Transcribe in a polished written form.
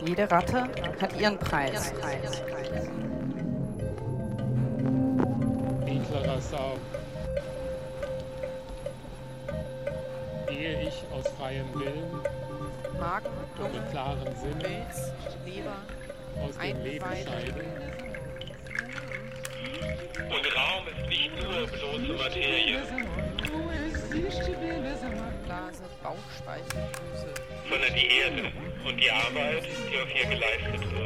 Jede Ratte hat ihren Preis. Mittlerer Saum. Ehe ich aus freiem Willen Magen, und Lunge, mit klaren Sinnen Milz, Leber, aus dem Leben Eingeweide. scheide, Und Raum ist nicht nur bloße Materie, Blase, Bauchspeicheldrüse, sondern die Erde und die Arbeit, die auf ihr geleistet wird.